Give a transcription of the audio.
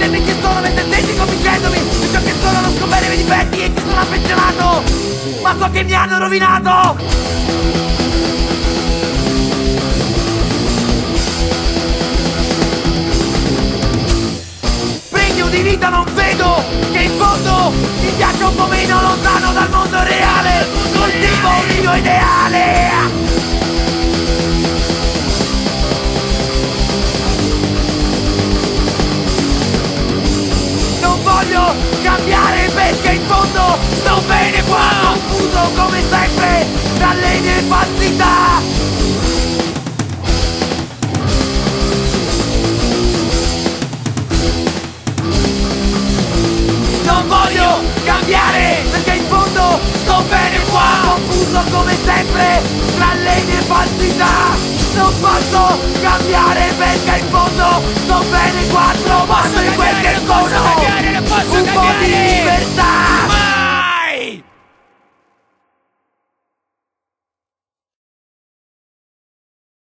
credermi che sono me stessi, convincendomi di ciò che sono, non scopere i miei difetti e ci sono affezionato, ma so che mi hanno rovinato. Premio di vita non vedo che in fondo mi piace un po' meno, lontano dal mondo reale, coltivo un mio ideale. Voglio cambiare perché in fondo sto bene qua, confuso come sempre tra le mie falsità. Non voglio cambiare perché in fondo sto bene qua, confuso come sempre tra le mie falsità. Non posso cambiare perché in fondo sto bene qua, trovando in quel che sono un po' di